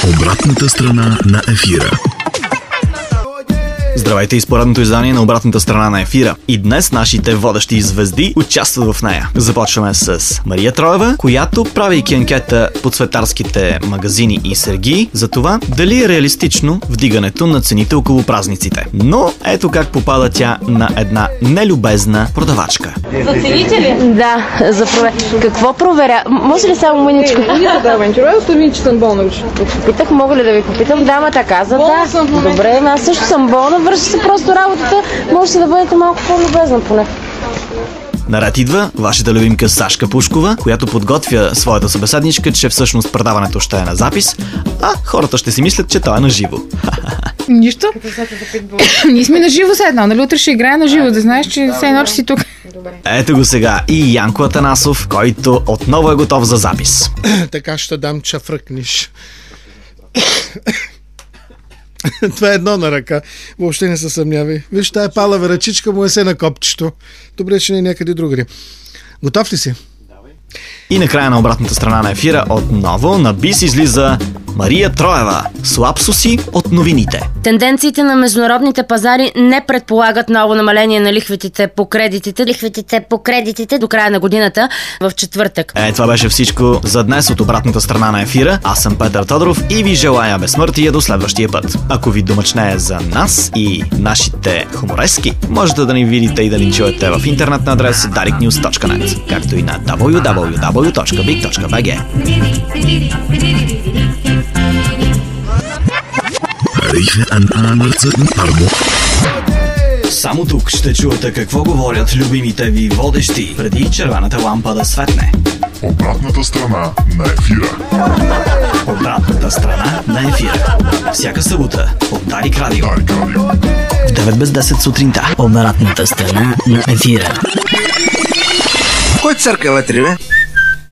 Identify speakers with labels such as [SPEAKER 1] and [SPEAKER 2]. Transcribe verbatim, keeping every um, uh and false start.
[SPEAKER 1] Обратната страна на ефира.
[SPEAKER 2] Здравейте и с поредното издание на Обратната страна на ефира. И днес нашите водещи звезди участват в нея. Започваме с Мария Троева, която, правейки анкета по цветарските магазини и сергии, за това дали е реалистично вдигането на цените около празниците. Но ето как попада тя на една нелюбезна продавачка.
[SPEAKER 3] За цените ли?
[SPEAKER 4] Да, за проверя. Какво проверя? Може ли само мъничко?
[SPEAKER 3] Не, не да интересувате ви, че съм болна вече.
[SPEAKER 4] Попитах, мога ли да ви попитам? Дамата каза
[SPEAKER 3] Болна
[SPEAKER 4] да.
[SPEAKER 3] съм в момента.
[SPEAKER 4] Добре, аз също съм болна, върши се просто работата. Можете да бъдете малко по-любезна поне.
[SPEAKER 2] Наред идва вашата любимка Сашка Пушкова, която подготвя своята събеседничка, че всъщност предаването ще е на запис, а хората ще си мислят, че той е на живо.
[SPEAKER 5] Нищо. Ние сме на живо седнал, нали? Утре ще играе на живо, да знаеш, че все едно, че си тук.
[SPEAKER 2] Ето го сега и Янко Атанасов, който отново е готов за запис.
[SPEAKER 6] Така ще дам чафръкниш. Това е едно на ръка. Въобще не се съмнявай. Виж, тая палава ръчичка му е се на копчето. Добре, че не е някъде другаде. Готов ли си?
[SPEAKER 2] И накрая на обратната страна на ефира отново на бис излиза Мария Троева с лапсуси от новините.
[SPEAKER 4] Тенденциите на международните пазари не предполагат ново намаление на лихвите по кредитите. Лихвите по кредитите до края на годината в четвъртък.
[SPEAKER 2] Е, това беше всичко за днес от обратната страна на ефира. Аз съм Петър Тодоров и ви желая безсмъртие до следващия път. Ако ви домъчне за нас и нашите хуморески, можете да ни видите и да ни чуете в интернет на адрес дарик нюз точка нет, както и на дабъл ю дабъл ю дабъл ю точка биг точка би джи. Само тук ще чуете какво говорят любимите ви водещи, преди червената лампа да светне.
[SPEAKER 1] Обратната страна на ефира.
[SPEAKER 2] Обратната страна на ефира. Всяка събота от Дарик Радио.
[SPEAKER 1] Дарик Радио.
[SPEAKER 2] В девет без десет сутринта.
[SPEAKER 7] Обратната страна на ефира.
[SPEAKER 8] Кой църква вътре, бе?